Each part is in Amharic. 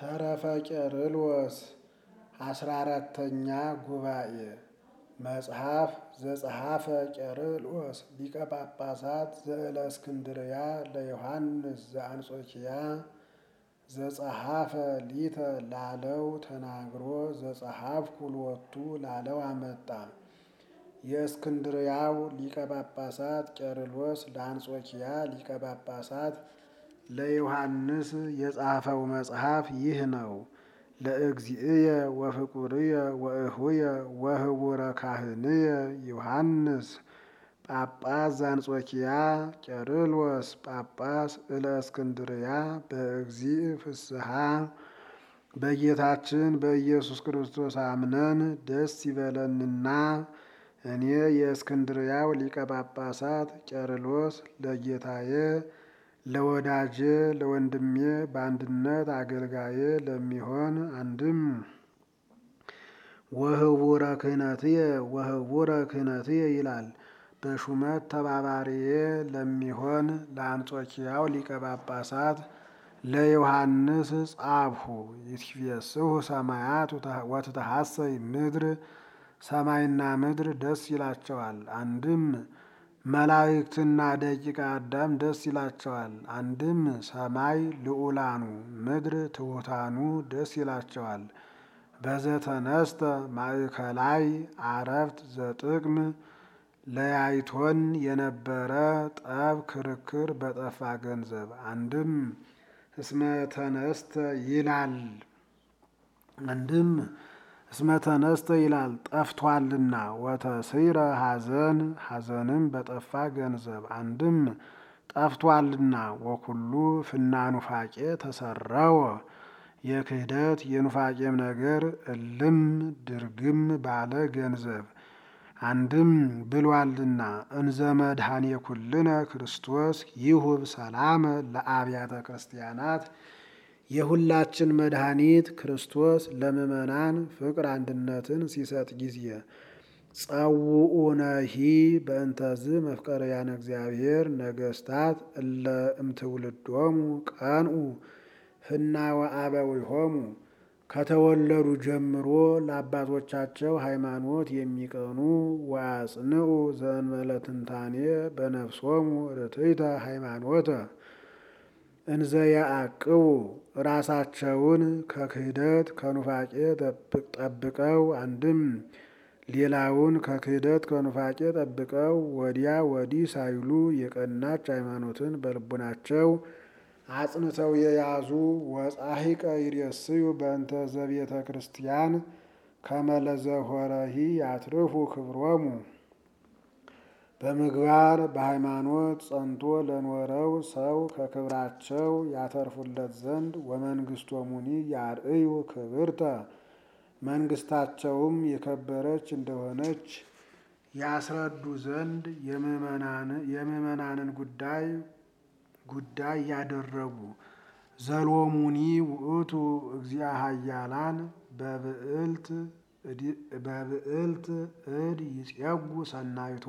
ተረፈ ቄርሎስ 14ኛ ጉባኤ መጽሐፍ ዘጸሐፈ ቄርሎስ ሊቀ ጳጳሳት ዘእለእስክንድርያ ለዮሐንስ ዘአንጾኪያ ዘጸሐፈ ሊተ ላለው ተናግሮ ዘጸሐፍኩ ሎቱ ላለው አመጣ። የእስክንድርያው ሊቀ ጳጳሳት ቄርሎስ ለአንጾኪያ ሊቀ ጳጳሳት ለዮሐንስ የጻፈው መጽሐፍ ይህ ነው። ለእግዚእየ ወፍቁርየ ወእሁየ ወህቡረ ካህንየ ዮሐንስ ጳጳስ ዘአንጾኪያ ቄርሎስ ጳጳስ እለእስክንድርያ በእግዚእ ፍስሐ። በጌታችን በኢየሱስ ክርስቶስ አምነን ደስ ይበለንና እኔ የእስክንድርያው ሊቀ ጳጳሳት ቄርሎስ ለጌታዬ ለወዳጄ ለወንድሜ በአንድነት አገልጋዬ ለሚሆን አንድም ወህቡረ ክህነትየ ይላል። በሹመት ተባባሪዬ ለሚሆን ለአንጾኪያው ሊቀ ጳጳሳት ለዮሐንስ ጻፍሁ። ይትፌስሑ ሰማያት ወትትሐሰይ ምድር፣ ሰማይና ምድር ደስ ይላቸዋል። አንድም መላእክትና ደቂቀ አዳም ደስ ይላቸዋል። አንድም ሰማይ ልዑላኑ ምድር ትሑታኑ ደስ ይላቸዋል። በዘተነስተ ማእከላይ አረፍት ዘጥቅም ለያይቶን የነበረ ጠብ ክርክር በጠፋ ገንዘብ። አንድም እስመ ተነስተ ይላል። አንድም እስመ ተነስተ ይላል ጠፍቷልና። ወተስይረ ሐዘን ሐዘንም በጠፋ ገንዘብ። አንድም ጠፍቷልና ወኩሉ ፍና ኑፋቄ ተሰረወ የክህደት የኑፋቄም ነገር እልም ድርግም ባለ ገንዘብ። አንድም ብሏልና እንዘ መድኃኔ ኩልነ ክርስቶስ ይሁብ ሰላመ ለአብያተ ክርስቲያናት። የሁላችን መድኃኒት ክርስቶስ ለምእመናን ፍቅር አንድነትን ሲሰጥ ጊዜ ጸውኡነሂ በእንተዝ መፍቀርያነ እግዚአብሔር ነገስታት እለ እምትውልዶሙ ቀንኡ ፍናወ አበዊሆሙ። ከተወለዱ ጀምሮ ለአባቶቻቸው ሃይማኖት የሚቀኑ ወአጽንዑ ዘእንበለ ትንታኔ በነፍሶሙ ርትዕተ ሃይማኖተ እንዘ ያዕቅቡ። ራሳቸውን ከክህደት ከኑፋቄ ጠብቀው አንድም ሌላውን ከክህደት ከኑፋቄ ጠብቀው ወዲያ ወዲህ ሳይሉ የቀናች ሃይማኖትን በልቡናቸው አጽንተው የያዙ ወጻሒቀ ይሬስዩ በእንተ ዘቤተ ክርስቲያን ከመ ለዘሖረሂ ያትርፉ ክብሮሙ። በምግባር በሃይማኖት ጸንቶ ለኖረው ሰው ከክብራቸው ያተርፉለት ዘንድ ወመንግስቶሙኒ ያርእዩ ክብርተ መንግስታቸውም የከበረች እንደሆነች ያስረዱ ዘንድ የምእመናንን ጉዳይ ያደረጉ። ዘሎሙኒ ውእቱ እግዚአ ኃያላን በብዕልት እድ ይጼጉ ሰናይቶ።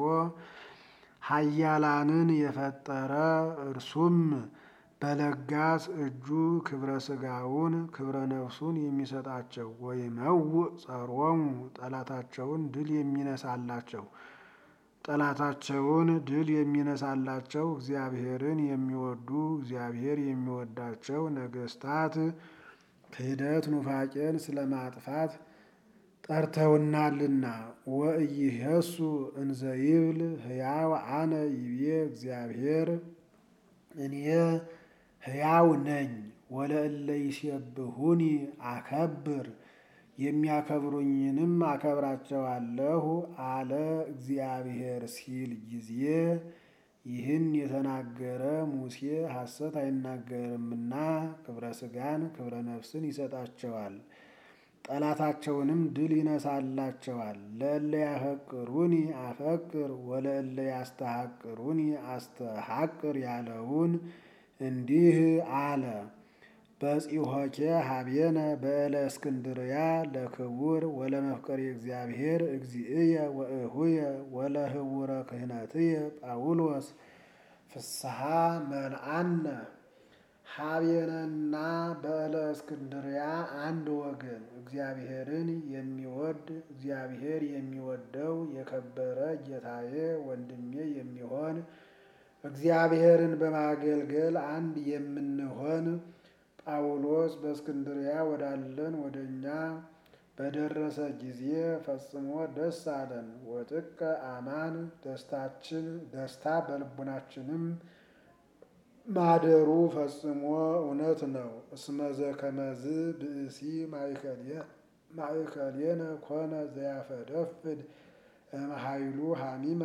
ኃያላንን የፈጠረ እርሱም በለጋስ እጁ ክብረ ሥጋውን ክብረ ነፍሱን የሚሰጣቸው። ወይመውእ ጸሮሙ ጠላታቸውን ድል የሚነሳላቸው እግዚአብሔርን የሚወዱ እግዚአብሔር የሚወዳቸው ነገስታት ክህደት ኑፋቄን ስለማጥፋት ጠርተውናልና። ወኢይሄሱ እንዘ ይብል ሕያው አነ ይቤ እግዚአብሔር። እኔ ሕያው ነኝ ወለእለ ይሴብሑኒ አከብር፣ የሚያከብሩኝንም አከብራቸዋለሁ አለ እግዚአብሔር ሲል ጊዜ ይህን የተናገረ ሙሴ ሐሰት አይናገርምና ክብረ ሥጋን ክብረ ነፍስን ይሰጣቸዋል፣ ጠላታቸውንም ድል ይነሳላቸዋል። ለእለ ያፈቅሩኒ አፈቅር ወለእለ ያስተሐቅሩኒ አስተሐቅር ያለውን እንዲህ አለ። በጺሖኬ ሀቤነ በእለእስክንድርያ ለክቡር ወለመፍቀሪ እግዚአብሔር እግዚእየ ወእሁየ ወለህቡረ ክህነትየ ጳውሎስ ፍስሐ መልአነ። ሀቤነና በዕለ እስክንድርያ አንድ ወገን እግዚአብሔርን የሚወድ እግዚአብሔር የሚወደው የከበረ ጌታዬ ወንድሜ የሚሆን እግዚአብሔርን በማገልገል አንድ የምንሆን ጳውሎስ በእስክንድርያ ወዳለን ወደ እኛ በደረሰ ጊዜ ፈጽሞ ደስ አለን። ወጥቀ አማን ደስታ በልቡናችንም ማደሩ ፈጽሞ እውነት ነው። እስመዘ ከመዝ ብእሲ ማእከሌነ ኮነ ዘያፈደፍድ እምኃይሉ ሐሚመ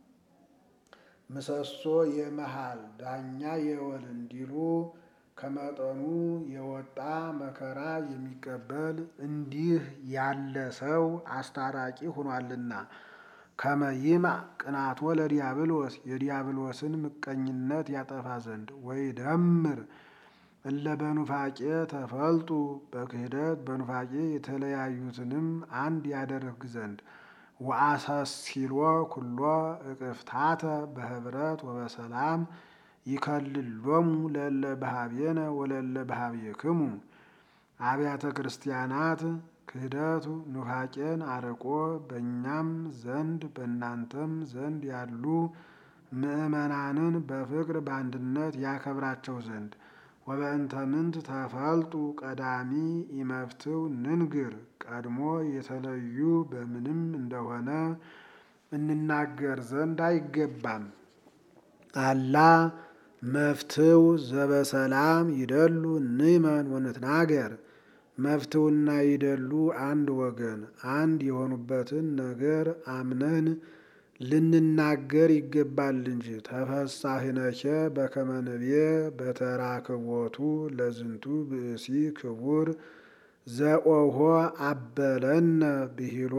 ምሰሶ የመሃል ዳኛ የወል እንዲሉ ከመጠኑ የወጣ መከራ የሚቀበል እንዲህ ያለ ሰው አስታራቂ ሆኗልና። ከመይማ ቅናቶ ለዲያብሎስ የዲያብሎስን ምቀኝነት ያጠፋ ዘንድ ወይደምር እለ በኑፋቄ ተፈልጡ በክህደት በኑፋቄ የተለያዩትንም አንድ ያደርግ ዘንድ ወአሰሲሎ ኩሎ እቅፍታተ በህብረት ወበሰላም ይከልሎሙ ለእለ በኀቤነ ወለእለ በኀቤክሙ አብያተ ክርስቲያናት ክህደቱ ኑፋቄን አርቆ በእኛም ዘንድ በእናንተም ዘንድ ያሉ ምእመናንን በፍቅር በአንድነት ያከብራቸው ዘንድ ወበእንተ ምንት ተፈልጡ ቀዳሚ ኢመፍትው ንንግር ቀድሞ የተለዩ በምንም እንደሆነ እንናገር ዘንድ አይገባም። አላ መፍትው ዘበሰላም ይደሉ ንመን ወንትናገር መፍትውና ይደሉ አንድ ወገን አንድ የሆኑበትን ነገር አምነን ልንናገር ይገባል እንጂ። ተፈሳሂነኬ በከመ ንቤ በተራክቦቱ ለዝንቱ ብእሲ ክቡር ዘኦሆ አበለነ ብሂሎ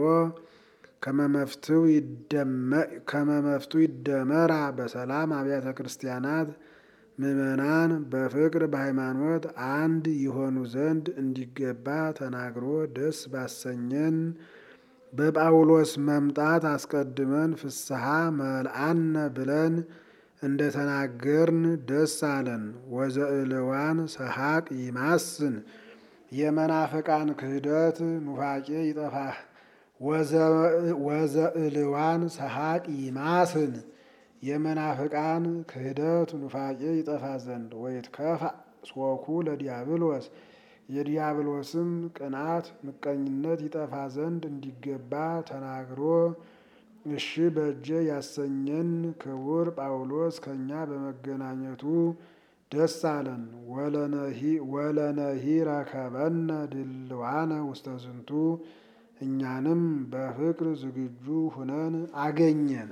ከመመፍቱ ይደመራ በሰላም አብያተ ክርስቲያናት ምእመናን በፍቅር በሃይማኖት አንድ የሆኑ ዘንድ እንዲገባ ተናግሮ ደስ ባሰኘን በጳውሎስ መምጣት አስቀድመን ፍስሐ መልአነ ብለን እንደተናገርን ደስ አለን። ወዘእልዋን ሰሐቅ ይማስን የመናፍቃን ክህደት ኑፋቄ ይጠፋ። ወዘእልዋን ሰሐቅ ይማስን የመናፍቃን ክህደት ኑፋቄ ይጠፋ ዘንድ ወይትከፋ ሶኩ ለዲያብሎስ የዲያብሎስም ቅናት ምቀኝነት ይጠፋ ዘንድ እንዲገባ ተናግሮ እሺ በእጀ ያሰኘን ክቡር ጳውሎስ ከኛ በመገናኘቱ ደስ አለን። ወለነሂ ረከበነ ድልዋነ ውስተ ዝንቱ እኛንም በፍቅር ዝግጁ ሁነን አገኘን።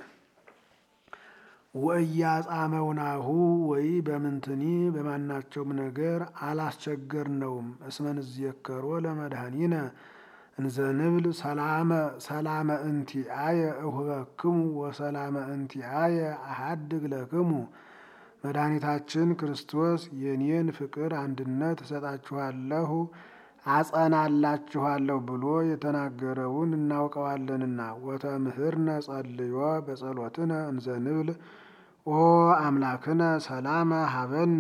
ወእያጻመውናሁ ወይ በምንትኒ በማናቸውም ነገር አላስቸገርነውም። እስመ ንዝየከሮ ለመድኃኒነ እንዘንብል ሰላመ እንቲአየ እሁበክሙ ወሰላመ እንቲአየ አሐድግ ለክሙ መድኃኒታችን ክርስቶስ የኔን ፍቅር አንድነት እሰጣችኋለሁ አጸናላችኋለሁ ብሎ የተናገረውን እናውቀዋለንና። ወተምህርነ ጸልዮ በጸሎትነ እንዘንብል ኦ አምላክነ ሰላመ ሀበነ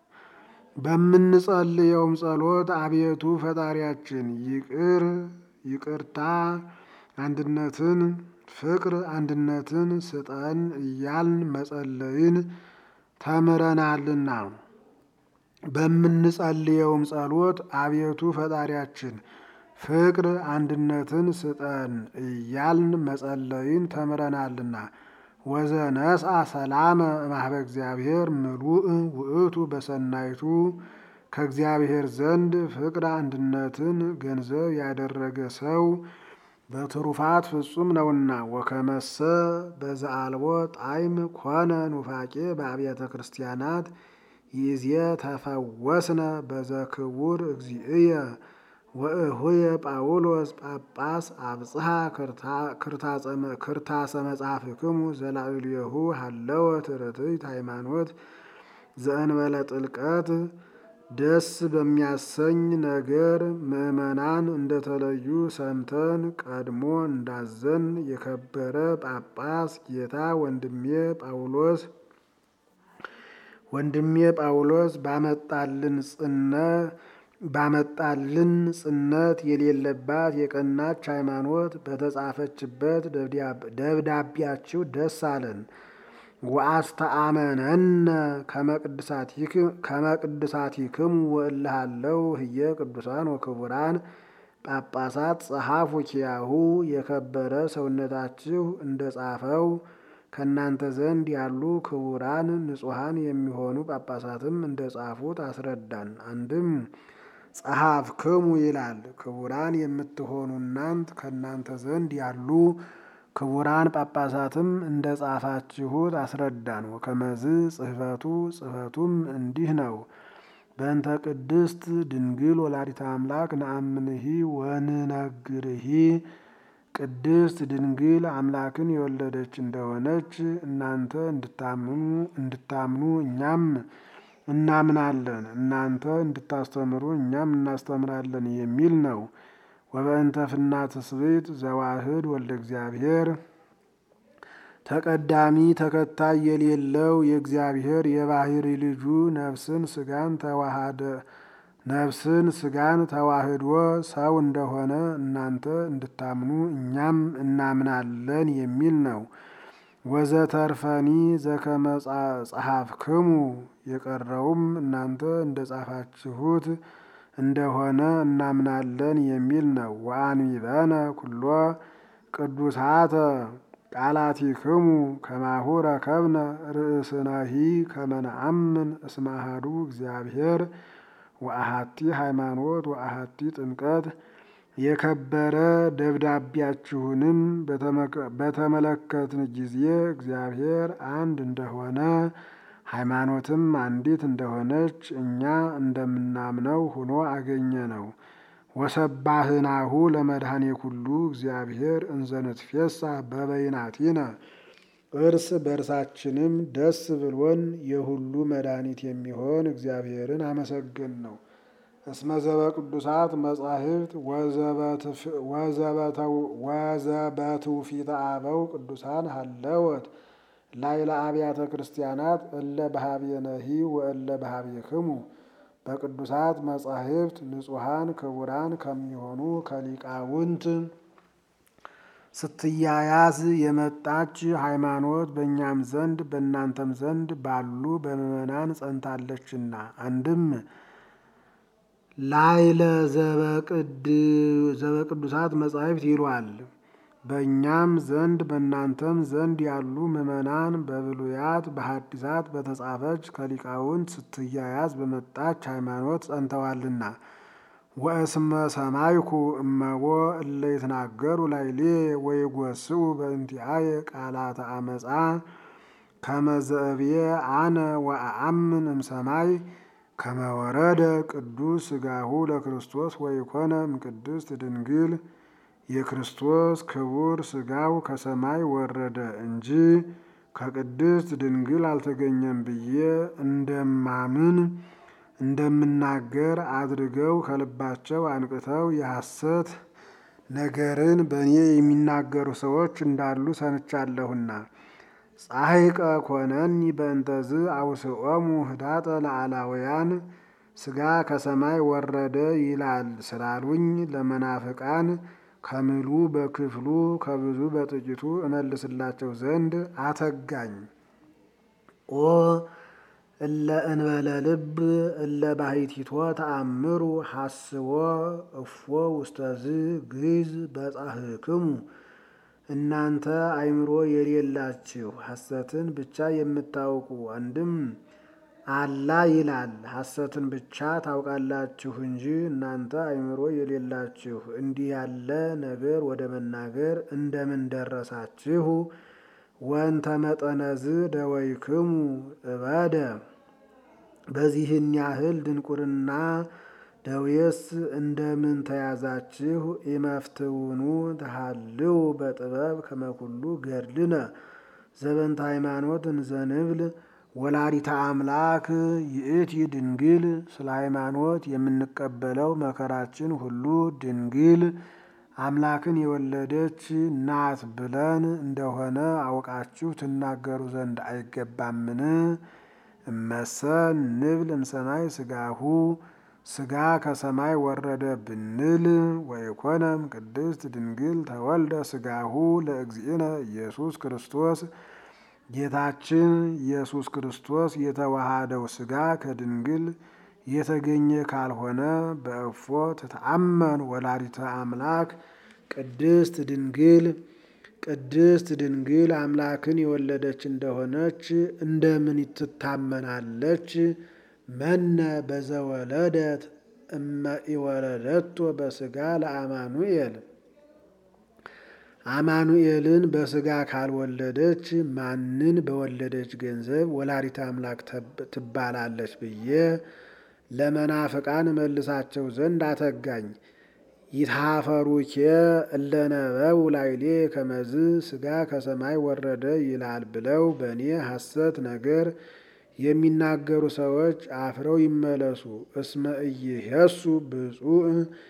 በምንጸልየውም ጸሎት አቤቱ ፈጣሪያችን ይቅርታ አንድነትን ፍቅር አንድነትን ስጠን እያልን መጸለይን ተምረናልና። በምንጸልየውም ጸሎት አቤቱ ፈጣሪያችን ፍቅር አንድነትን ስጠን እያልን መጸለይን ተምረናልና። ወዘነስአ ሰላመ እምኀበ እግዚአብሔር ምሉእ ውእቱ በሰናይቱ ከእግዚአብሔር ዘንድ ፍቅር አንድነትን ገንዘብ ያደረገ ሰው በትሩፋት ፍጹም ነውና። ወከመሰ በዘአልቦ ጣዕም ኮነ ኑፋቄ በአብያተ ክርስቲያናት ይዜ ተፈወስነ በዘክቡር እግዚእየ ወእሁየ ጳውሎስ ጳጳስ አብጽሐ ክርታሰ መጽሐፍክሙ ዘላዕሌሁ ሀለወት ርትዕት ሃይማኖት ዘእንበለ ጥልቀት። ደስ በሚያሰኝ ነገር ምእመናን እንደተለዩ ሰምተን ቀድሞ እንዳዘን የከበረ ጳጳስ ጌታ ወንድሜ ጳውሎስ ወንድሜ ጳውሎስ ባመጣልን ጽነት የሌለባት የቀናች ሃይማኖት በተጻፈችበት ደብዳቤያችሁ ደስ አለን። ወአስተአመነነ ከመቅድሳቲክሙ ወእልሃለው ህየ ቅዱሳን ወክቡራን ጳጳሳት ጸሐፉ ኪያሁ የከበረ ሰውነታችሁ እንደ ጻፈው ከእናንተ ዘንድ ያሉ ክቡራን ንጹሐን የሚሆኑ ጳጳሳትም እንደ ጻፉት አስረዳን። አንድም ጸሐፍክሙ ይላል። ክቡራን የምትሆኑ እናንት ከእናንተ ዘንድ ያሉ ክቡራን ጳጳሳትም እንደ ጻፋችሁት አስረዳን። ወከመዝ ጽሕፈቱም እንዲህ ነው። በእንተ ቅድስት ድንግል ወላዲተ አምላክ ነአምንሂ ወንነግርሂ ቅድስት ድንግል አምላክን የወለደች እንደሆነች እናንተ እንድታምኑ እኛም እናምናለን፣ እናንተ እንድታስተምሩ እኛም እናስተምራለን የሚል ነው። ወበእንተ ፍና ትስብእት ዘዋህድ ወልደ እግዚአብሔር ተቀዳሚ ተከታይ የሌለው የእግዚአብሔር የባህሪ ልጁ ነፍስን ስጋን ተዋህዶ ሰው እንደሆነ እናንተ እንድታምኑ እኛም እናምናለን የሚል ነው። ወዘተርፈኒ ዘከመ ጸሐፍክሙ የቀረውም እናንተ እንደ ጻፋችሁት እንደሆነ እናምናለን የሚል ነው። ወአንቢበነ ኩሎ ቅዱሳተ ቃላቲክሙ ከማሁ ረከብነ ርእስናሂ ከመ ነአምን እስመ አሐዱ እግዚአብሔር ወአሐቲ ሃይማኖት ወአሐቲ ጥምቀት የከበረ ደብዳቤያችሁንም በተመለከትን ጊዜ እግዚአብሔር አንድ እንደሆነ ሃይማኖትም አንዲት እንደሆነች እኛ እንደምናምነው ሆኖ አገኘ ነው። ወሰባህናሁ ለመድኃኔ ኩሉ እግዚአብሔር እንዘ ንትፌሳህ በበይናቲነ እርስ በርሳችንም ደስ ብሎን የሁሉ መድኃኒት የሚሆን እግዚአብሔርን አመሰገን ነው። እስመ ዘበቅዱሳት መጻሕፍት ወዘበትውፊተ አበው ቅዱሳን ሀለወት ላዕለ አብያተ ክርስቲያናት እለ በኀቤነሂ ወእለ በኀቤክሙ በቅዱሳት መጻሕፍት ንጹሐን ክቡራን ከሚሆኑ ከሊቃውንት ስትያያዝ የመጣች ሃይማኖት በእኛም ዘንድ በእናንተም ዘንድ ባሉ በምእመናን ጸንታለችና። አንድም ላዕለ ዘበቅዱሳት መጻሕፍት ይሏል። በእኛም ዘንድ በእናንተም ዘንድ ያሉ ምእመናን በብሉያት በሐዲሳት በተጻፈች ከሊቃውንት ስትያያዝ በመጣች ሃይማኖት ጸንተዋልና። ወእስመ ሰማይኩ እመቦ እለ ይትናገሩ ላዕሌ ወይጐስዑ በእንቲአየ ቃላተ አመፃ ከመ ዘእብየ አነ ወአአምን እምሰማይ ከመ ወረደ ቅዱስ ሥጋሁ ለክርስቶስ ወይኮነ እምቅድስት ድንግል የክርስቶስ ክቡር ሥጋው ከሰማይ ወረደ እንጂ ከቅድስት ድንግል አልተገኘም ብዬ እንደምናገር አድርገው ከልባቸው አንቅተው የሐሰት ነገርን በእኔ የሚናገሩ ሰዎች እንዳሉ ሰምቻለሁና። ጻሕቀ ኮነኒ በእንተዝ አውስኦሙ ህዳጠ ለአላውያን ሥጋ ከሰማይ ወረደ ይላል ስላሉኝ ለመናፍቃን ከምሉ በክፍሉ ከብዙ በጥቂቱ እመልስላቸው ዘንድ አተጋኝ። ኦ እለ እንበለ ልብ እለ ባሕቲቶ ተአምሩ ሐስቦ እፎ ውስተዝ ግዕዝ በጻሕክሙ እናንተ አእምሮ የሌላችሁ ሐሰትን ብቻ የምታውቁ አንድም አላ ይላል ሐሰትን ብቻ ታውቃላችሁ እንጂ እናንተ አእምሮ የሌላችሁ እንዲህ ያለ ነገር ወደ መናገር እንደምን ደረሳችሁ? ወንተ መጠነዝ ደወይክሙ እበደ በዚህን ያህል ድንቁርና ደዌስ እንደምን ተያዛችሁ? ኢመፍትውኑ ተሃልው በጥበብ ከመኩሉ ገድልነ ዘበንተ ሃይማኖት እንዘንብል ወላዲተ አምላክ ይእቲ ድንግል ስለ ሃይማኖት የምንቀበለው መከራችን ሁሉ ድንግል አምላክን የወለደች ናት ብለን እንደሆነ አውቃችሁ ትናገሩ ዘንድ አይገባምን? እመሰ ንብል እምሰማይ ስጋሁ ስጋ ከሰማይ ወረደ ብንል ወይኮነም ቅድስት ድንግል ተወልደ ስጋሁ ለእግዚእነ ኢየሱስ ክርስቶስ ጌታችን ኢየሱስ ክርስቶስ የተዋሃደው ስጋ ከድንግል የተገኘ ካልሆነ በእፎ ትተአመን ወላዲተ አምላክ ቅድስት ድንግል አምላክን የወለደች እንደሆነች እንደምን ትታመናለች? መነ በዘወለደት እመ ኢወለደቶ በስጋ ለአማኑኤል አማኑኤልን በስጋ ካልወለደች ማንን በወለደች ገንዘብ ወላዲተ አምላክ ትባላለች ብዬ ለመናፍቃን መልሳቸው ዘንድ አተጋኝ። ይትሃፈሩኬ እለነበው ላይሌ ከመዝ ስጋ ከሰማይ ወረደ ይላል ብለው በእኔ ሐሰት ነገር የሚናገሩ ሰዎች አፍረው ይመለሱ። እስመ ኢይሄሱ ብፁዕ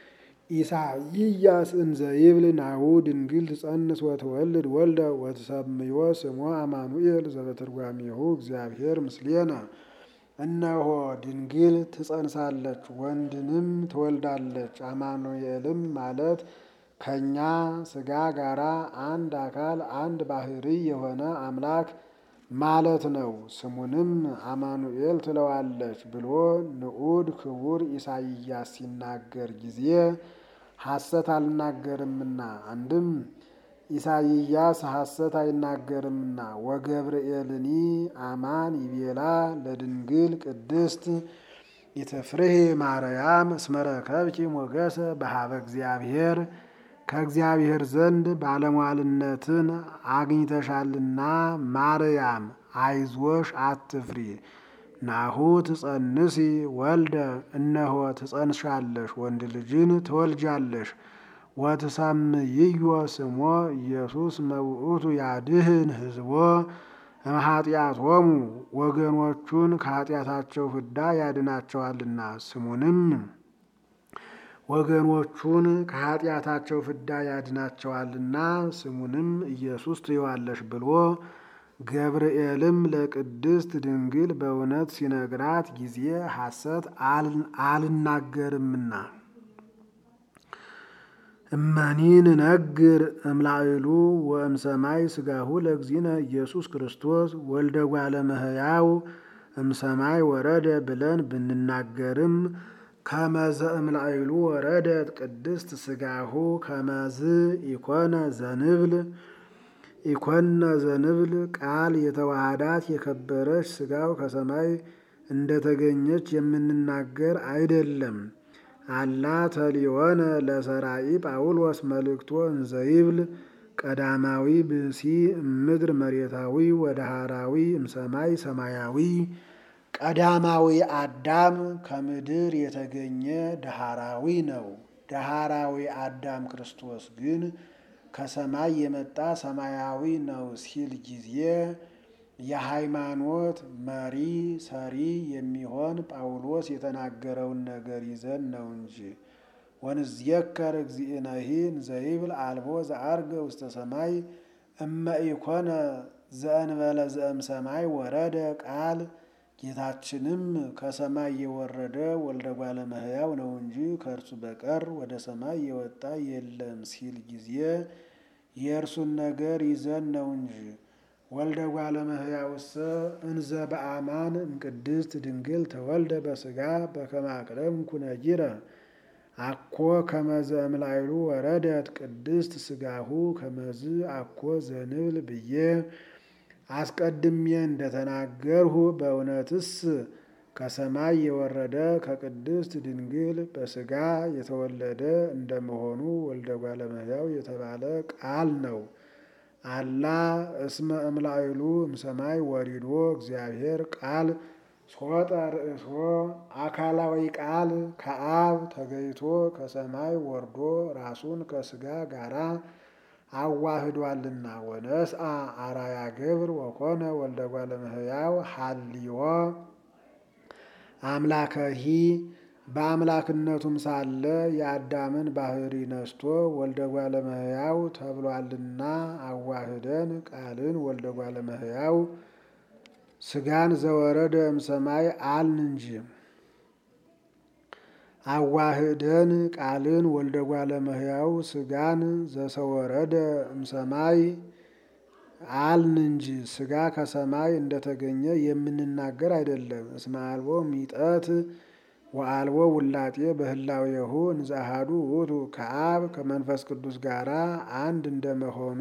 ኢሳይያስ እንዘ ይብል ናሁ ድንግል ትጸንስ ወትወልድ ወልደ ወትሰምዮ ስሞ አማኑኤል ዘበትርጓሜሁ እግዚአብሔር ምስሌነ። እነሆ ድንግል ትጸንሳለች ወንድንም ትወልዳለች። አማኑኤልም ማለት ከኛ ስጋ ጋራ አንድ አካል አንድ ባህሪ የሆነ አምላክ ማለት ነው። ስሙንም አማኑኤል ትለዋለች ብሎ ንዑድ ክቡር ኢሳይያስ ሲናገር ጊዜ ሐሰት አልናገርምና፣ አንድም ኢሳይያስ ሐሰት አይናገርምና። ወገብርኤልኒ አማን ይቤላ ለድንግል ቅድስት ኢትፍርሂ ማርያም እስመ ረከብኪ ሞገሰ በኀበ እግዚአብሔር ከእግዚአብሔር ዘንድ ባለሟልነትን አግኝተሻልና ማርያም አይዞሽ አትፍሪ። ናሁ ትጸንሲ ወልደ እነሆ ትጸንሻለሽ ወንድ ልጅን ትወልጃለሽ። ወትሰምይዮ ስሞ ኢየሱስ መውእቱ ያድህን ሕዝቦ እምኃጢአቶሙ ወገኖቹን ከኃጢአታቸው ፍዳ ያድናቸዋልና ስሙንም ወገኖቹን ከኃጢአታቸው ፍዳ ያድናቸዋልና ስሙንም ኢየሱስ ትይዋለሽ ብሎ ገብርኤልም ለቅድስት ድንግል በእውነት ሲነግራት ጊዜ ሐሰት አልናገርምና። እመኒን ነግር እምላዕሉ ወእምሰማይ ስጋሁ ለእግዚእነ ኢየሱስ ክርስቶስ ወልደ እጓለ እመሕያው እምሰማይ ወረደ ብለን ብንናገርም ከመዘ እምላዕሉ ወረደት ቅድስት ስጋሁ ከመዝ ኢኮነ ዘንብል ቃል የተዋሃዳት የከበረች ስጋው ከሰማይ እንደተገኘች የምንናገር አይደለም። አላ ተሊዮነ ለሰራኢ ጳውሎስ መልእክቶ እንዘይብል ቀዳማዊ ብእሲ እምድር መሬታዊ ወዳሃራዊ እምሰማይ ሰማያዊ። ቀዳማዊ አዳም ከምድር የተገኘ ዳሃራዊ ነው። ዳሃራዊ አዳም ክርስቶስ ግን ከሰማይ የመጣ ሰማያዊ ነው ሲል ጊዜ የሃይማኖት መሪ ሰሪ የሚሆን ጳውሎስ የተናገረውን ነገር ይዘን ነው እንጂ። ወንዝየከር እግዚእነሂ እንዘይብል አልቦ ዘዐርገ ውስተ ሰማይ እመ ኢኮነ ዘእንበለ ዘእምሰማይ ወረደ ቃል። ጌታችንም ከሰማይ የወረደ ወልደ እጓለ እመሕያው ነው እንጂ ከእርሱ በቀር ወደ ሰማይ የወጣ የለም ሲል ጊዜ የእርሱን ነገር ይዘን ነው እንጂ። ወልደ እጓለ እመሕያውሰ እንዘ በአማን እምቅድስት ድንግል ተወልደ በሥጋ በከመ አቅረብኩ ነጊረ አኮ ከመዘ እምላዕሉ ወረደት ቅድስት ሥጋሁ ከመዝ አኮ ዘንብል ብዬ አስቀድሜ እንደተናገርሁ በእውነትስ ከሰማይ የወረደ ከቅድስት ድንግል በሥጋ የተወለደ እንደመሆኑ ወልደ እጓለ እመሕያው የተባለ ቃል ነው። አላ እስመ እምላዕሉ እምሰማይ ወሪዶ እግዚአብሔር ቃል ሶጠ ርእሶ አካላዊ ቃል ከአብ ተገይቶ ከሰማይ ወርዶ ራሱን ከሥጋ ጋራ አዋህዷልና። ወነስአ አራያ ገብር ወኮነ ወልደ እጓለ እመሕያው ሀልዮ አምላከሂ በአምላክነቱም ሳለ የአዳምን ባህሪ ነስቶ ወልደ እጓለ እመሕያው ተብሏልና። አዋህደን ቃልን ወልደ እጓለ እመሕያው ስጋን ዘወረደ እምሰማይ አልን እንጂ አዋህደን ቃልን ወልደ እጓለ እመሕያው ስጋን ዘሰወረደ እምሰማይ አልን እንጂ ስጋ ከሰማይ እንደተገኘ የምንናገር አይደለም። እስመ አልቦ ሚጠት ወአልቦ ውላጤ በህላዌሁ እንዘ አሐዱ ውእቱ ከአብ ከመንፈስ ቅዱስ ጋራ አንድ እንደመሆኑ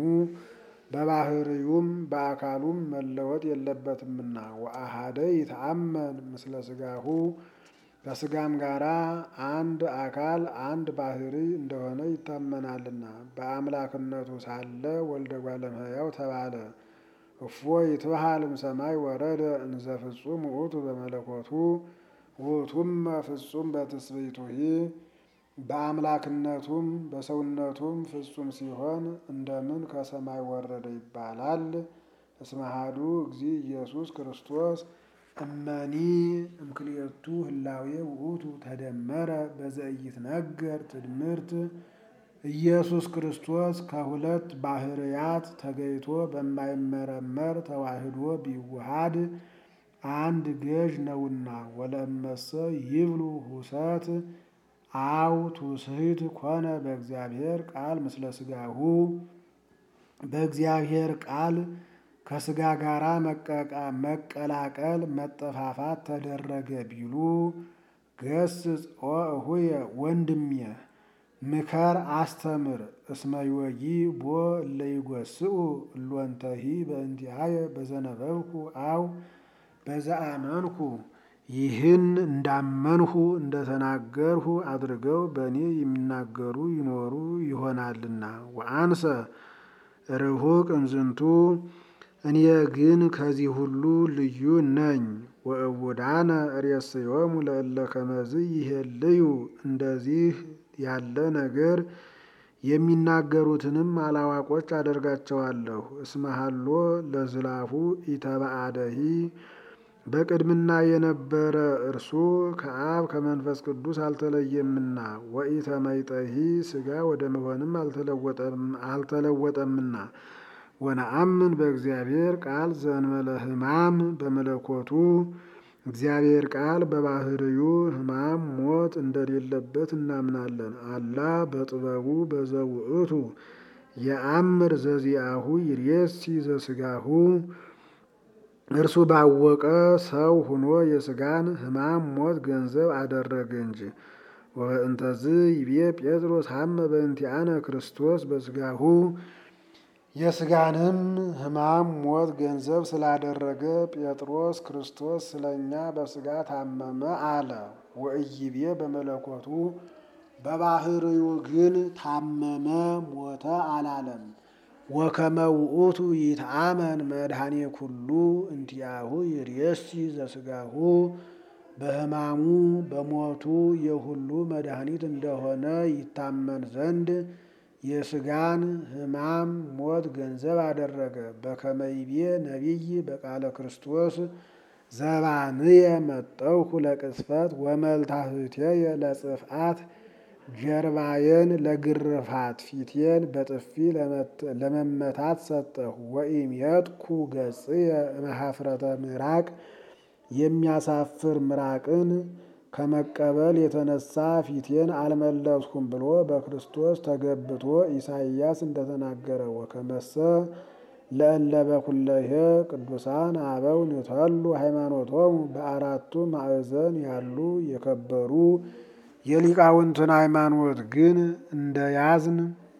በባህርዩም በአካሉም መለወጥ የለበትምና። ወአሐደ ይተአመን ምስለ ስጋሁ ከስጋም ጋራ አንድ አካል አንድ ባህሪ እንደሆነ ይታመናልና። በአምላክነቱ ሳለ ወልደ እጓለ እመሕያው ተባለ። እፎ ይትበሃል እምሰማይ ወረደ እንዘ ፍጹም ውእቱ በመለኮቱ ውእቱመ ፍጹም በትስብእቱሂ በአምላክነቱም በሰውነቱም ፍጹም ሲሆን እንደምን ከሰማይ ወረደ ይባላል? እስመ አሐዱ እግዚእ ኢየሱስ ክርስቶስ እመኒ እምክልኤቱ ህላዌ ውእቱ ተደመረ በዘኢይትነገር ትድምርት። ኢየሱስ ክርስቶስ ከሁለት ባህርያት ተገይቶ በማይመረመር ተዋህዶ ቢዋሃድ አንድ ገዥ ነውና። ወለእመሰ ይብሉ ሁሰት አው ትውስሕት ኮነ በእግዚአብሔር ቃል ምስለ ስጋሁ በእግዚአብሔር ቃል ከስጋ ጋራ መቀላቀል መጠፋፋት ተደረገ ቢሉ ገስጽ ወእሁየ ወንድሜ ምከር አስተምር እስመ ይወጊ ቦ እለ ይጐስኡ እሎንተሂ በእንቲአየ በዘነበብኩ አው በዘአመንኩ። ይህን እንዳመንሁ እንደተናገርሁ አድርገው በእኔ የሚናገሩ ይኖሩ ይሆናልና። ወአንሰ ርሁቅ እምዝንቱ እኔ ግን ከዚህ ሁሉ ልዩ ነኝ። ወእቡዳነ ርእስዮሙ ለእለ ከመዝ ይሄልዩ እንደዚህ ያለ ነገር የሚናገሩትንም አላዋቆች አደርጋቸዋለሁ። እስመ ሀሎ ለዝላፉ ኢተባአደሂ በቅድምና የነበረ እርሱ ከአብ ከመንፈስ ቅዱስ አልተለየምና። ወኢተመይጠሂ ስጋ ወደ መሆንም አልተለወጠምና። ወነአምን በእግዚአብሔር ቃል ዘእንበለ ሕማም በመለኮቱ እግዚአብሔር ቃል በባህርዩ ሕማም ሞት እንደሌለበት እናምናለን። አላ በጥበቡ በዘውእቱ የአምር ዘዚአሁ ይሬሲ ዘስጋሁ እርሱ ባወቀ ሰው ሁኖ የስጋን ሕማም ሞት ገንዘብ አደረገ እንጂ። ወእንተዝ ይቤ ጴጥሮስ ሀመ በእንቲአነ ክርስቶስ በስጋሁ የስጋንም ሕማም ሞት ገንዘብ ስላደረገ ጴጥሮስ ክርስቶስ ስለኛ በስጋ ታመመ አለ። ወኢይቤ በመለኮቱ በባህርዩ ግን ታመመ ሞተ አላለም። ወከመ ውእቱ ይትአመን መድኃኔ ኩሉ እንቲአሁ ይሬሲ ዘስጋሁ በሕማሙ በሞቱ የሁሉ መድኃኒት እንደሆነ ይታመን ዘንድ የስጋን ሕማም ሞት ገንዘብ አደረገ። በከመ ይቤ ነቢይ በቃለ ክርስቶስ ዘባንየ መጠውኩ ለቅስፈት ወመልታህትየ ለጽፍአት ጀርባዬን ለግርፋት ፊቴን በጥፊ ለመመታት ሰጠሁ። ወኢሜጥኩ ገጽየ እምኀፍረተ ምራቅ የሚያሳፍር ምራቅን ከመቀበል የተነሳ ፊቴን አልመለስኩም ብሎ በክርስቶስ ተገብቶ ኢሳይያስ እንደተናገረ። ወከመሰ ለእለ በኩለሄ ቅዱሳን አበው ንተሉ ሃይማኖቶሙ በአራቱ ማዕዘን ያሉ የከበሩ የሊቃውንትን ሃይማኖት ግን እንደያዝን።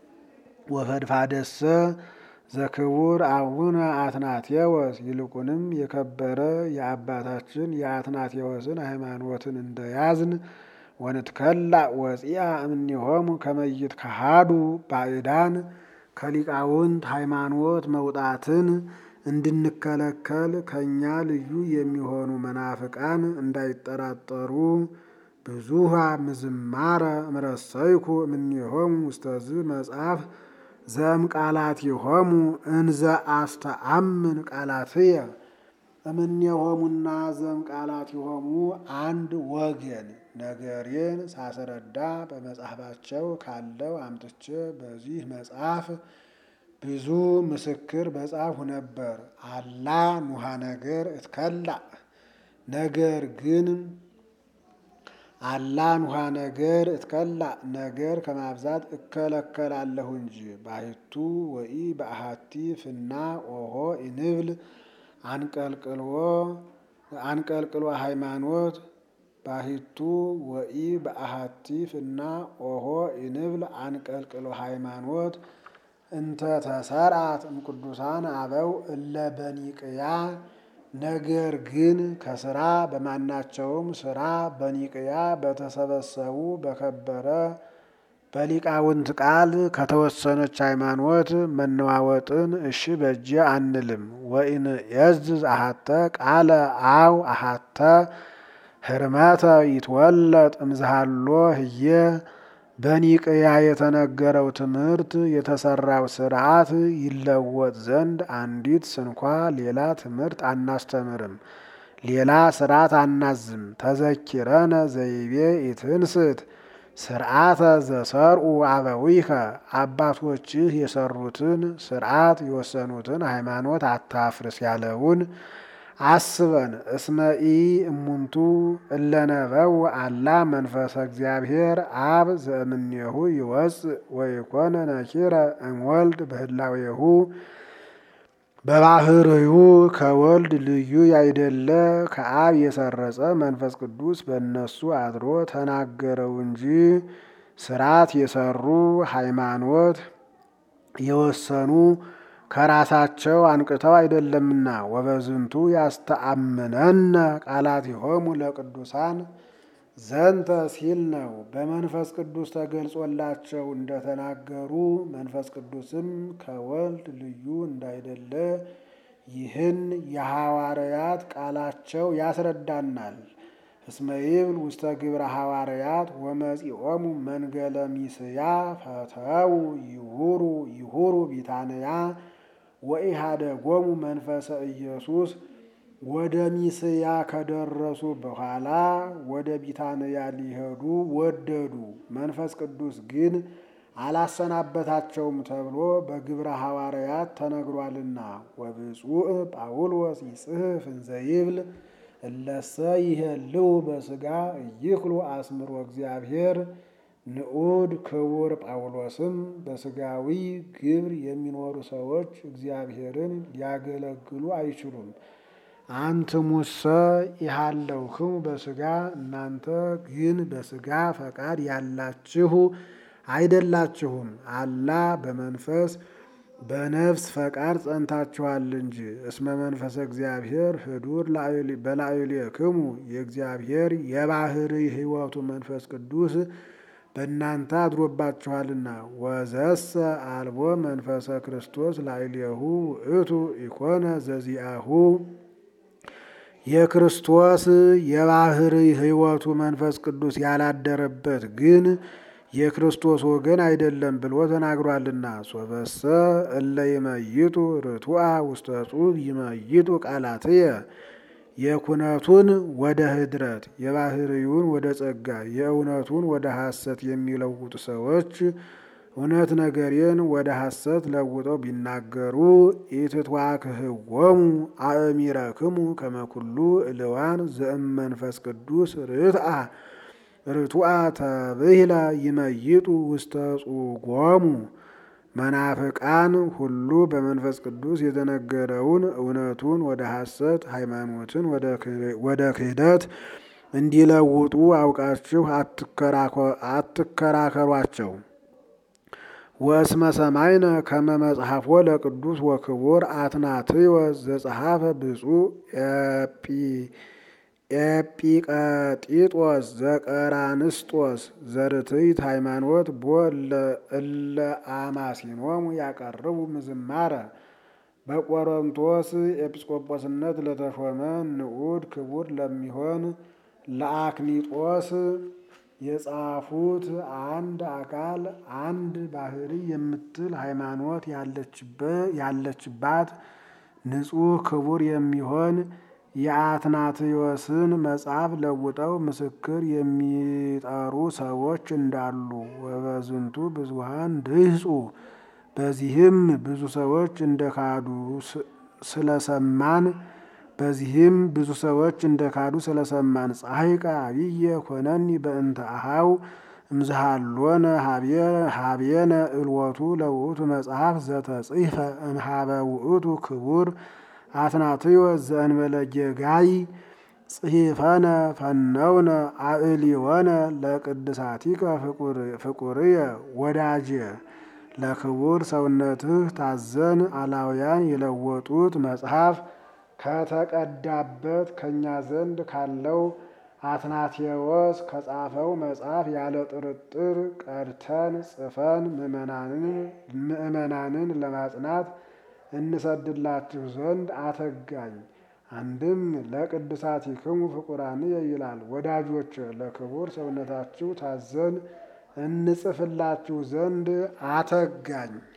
ወፈድፋደሰ ዘክቡር አቡነ አትናቴዎስ ይልቁንም የከበረ የአባታችን የአትናቴዎስን ሃይማኖትን እንደያዝን። ወንትከላ ወፂአ እምኔሆሙ ከመ ይትከሃዱ ባዕዳን ከሊቃውንት ሃይማኖት መውጣትን እንድንከለከል ከእኛ ልዩ የሚሆኑ መናፍቃን እንዳይጠራጠሩ። ብዙሃ ምዝማረ እምረሰይኩ እምኔሆሙ ውስተዝ መጽሐፍ ዘም ቃላቲሆሙ እንዘ አስተአምን ቃላትየ። እምኔሆሙና ዘም ቃላቲሆሙ አንድ ወገን ነገሬን ሳስረዳ በመጽሐፋቸው ካለው አምጥቼ በዚህ መጽሐፍ ብዙ ምስክር በጻፍሁ ነበር። አላ ኑሃ ነገር እትከላእ ነገር ግን አላ ኑሃ ነገር እትከላእ ነገር ከማብዛት እከለከላለሁ እንጂ። ባሕቱ ወኢ በአሐቲ ፍና ኦሆ ኢንብል አንቀልቅሎ ሃይማኖት ባሕቱ ወኢ በአሐቲ ፍና ኦሆ ኢንብል አንቀልቅሎ ሃይማኖት እንተ ተሰርዓት እምቅዱሳን አበው እለ በኒቅያ። ነገር ግን ከስራ በማናቸውም ስራ በኒቅያ በተሰበሰቡ በከበረ በሊቃውንት ቃል ከተወሰነች ሃይማኖት መነዋወጥን እሺ በጀ አንልም። ወኢን የዝዝ አሐተ ቃለ አው አሐተ ህርመተ ይትወለጥ እምዝሃሎ ህየ። በኒቅያ የተነገረው ትምህርት የተሰራው ስርዓት ይለወጥ ዘንድ አንዲት ስንኳ ሌላ ትምህርት አናስተምርም፣ ሌላ ስርዓት አናዝም። ተዘኪረነ ዘይቤ ኢትንስት ስርዓተ ዘሰርኡ አበዊከ። አባቶችህ የሰሩትን ስርዓት የወሰኑትን ሃይማኖት አታፍርስ ያለውን አስበን። እስመኢ እሙንቱ እለነበው አላ መንፈሰ እግዚአብሔር አብ ዘእምኔሁ ይወፅእ ወይኮነ ነኪረ እምወልድ በህላዌሁ። በባህርዩ ከወልድ ልዩ ያይደለ ከአብ የሰረጸ መንፈስ ቅዱስ በእነሱ አድሮ ተናገረው እንጂ ስርዓት የሰሩ ሃይማኖት የወሰኑ ከራሳቸው አንቅተው አይደለምና። ወበዝንቱ ያስተአምነነ ቃላቲሆሙ ለቅዱሳን ዘንተ ሲል ነው። በመንፈስ ቅዱስ ተገልጾላቸው እንደተናገሩ መንፈስ ቅዱስም ከወልድ ልዩ እንዳይደለ ይህን የሐዋርያት ቃላቸው ያስረዳናል። እስመ ይብል ውስተ ግብረ ሐዋርያት ወመጺኦሙ መንገለ ሚስያ ፈተው ይሁሩ ቢታንያ ወኢሃደጎሙ መንፈሰ ኢየሱስ። ወደ ሚስያ ከደረሱ በኋላ ወደ ቢታንያ ሊሄዱ ወደዱ። መንፈስ ቅዱስ ግን አላሰናበታቸውም ተብሎ በግብረ ሐዋርያት ተነግሯልና። ወብፁዕ ጳውሎስ ይጽሕፍ እንዘ ይብል እለሰ ይሄልው በሥጋ ኢይክሉ አስምሮ እግዚአብሔር። ንዑድ ክቡር ጳውሎስም በሥጋዊ ግብር የሚኖሩ ሰዎች እግዚአብሔርን ሊያገለግሉ አይችሉም። አንትሙሰ ኢሃለውክሙ በሥጋ እናንተ ግን በሥጋ ፈቃድ ያላችሁ አይደላችሁም፣ አላ በመንፈስ በነፍስ ፈቃድ ጸንታችኋል እንጂ። እስመ መንፈሰ እግዚአብሔር ህዱር በላዕሌክሙ የእግዚአብሔር የባህርይ ሕይወቱ መንፈስ ቅዱስ በእናንተ አድሮባችኋልና። ወዘሰ አልቦ መንፈሰ ክርስቶስ ላዕሌሁ ውእቱ ኢኮነ ዘዚአሁ። የክርስቶስ የባህርይ ሕይወቱ መንፈስ ቅዱስ ያላደረበት ግን የክርስቶስ ወገን አይደለም ብሎ ተናግሯልና። ሶበሰ እለ ይመይጡ ርቱዐ ውስተ ጹብ ይመይጡ ቃላትየ። የኩነቱን ወደ ህድረት የባህርዩን ወደ ጸጋ የእውነቱን ወደ ሐሰት የሚለውጡ ሰዎች እውነት ነገሬን ወደ ሐሰት ለውጠው ቢናገሩ ኢትትዋክህዎሙ አእሚረክሙ ከመ ኩሉ እልዋን ዘእመንፈስ ቅዱስ ርቱዐ ተብሂለ ይመይጡ ውስተ ጹጎሙ። መናፍቃን ሁሉ በመንፈስ ቅዱስ የተነገረውን እውነቱን ወደ ሐሰት ሃይማኖትን ወደ ክህደት እንዲለውጡ አውቃችሁ አትከራከሯቸው። ወእስመ ሰማይነ ከመ መጽሐፎ ለቅዱስ ወክቡር አትናትዮስ ዘጸሐፈ ብፁዕ ኤጲቀጢጦስ ዘቀራንስጦስ ዘርትዕት ሃይማኖት ቦ እለ አማሲኖሙ ያቀርቡ ምዝማረ። በቆሮንቶስ ኤጲስቆጶስነት ለተሾመ ንዑድ ክቡር ለሚሆን ለአክኒጦስ የጻፉት አንድ አካል አንድ ባሕርይ የምትል ሃይማኖት ያለችባት ንጹሕ ክቡር የሚሆን የአትናትዮስን መጽሐፍ ለውጠው ምስክር የሚጠሩ ሰዎች እንዳሉ። ወበዝንቱ ብዙኃን ድህፁ በዚህም ብዙ ሰዎች እንደካዱ ስለሰማን ፀሐይቃ አብየ ኮነኒ በእንተ አሃው እምዝሃሎነ ሀቤነ እልወቱ ለውእቱ መጽሐፍ ዘተጽሕፈ እምሃበ ውእቱ ክቡር አትናትዮስ ዘእንበለ ጌጋይ ጽሒፈነ ፈነውነ አእሊወነ ለቅድሳቲከ ፍቁርየ ወዳጄ ለክቡር ሰውነትህ ታዘን አላውያን የለወጡት መጽሐፍ ከተቀዳበት ከእኛ ዘንድ ካለው አትናቴዎስ ከጻፈው መጽሐፍ ያለ ጥርጥር ቀድተን ጽፈን ምእመናንን ለማጽናት እንሰድላችሁ ዘንድ አተጋኝ። አንድም ለቅዱሳቲክሙ ፍቁራንየ ይላል። ወዳጆች ለክቡር ሰውነታችሁ ታዘን እንጽፍላችሁ ዘንድ አተጋኝ።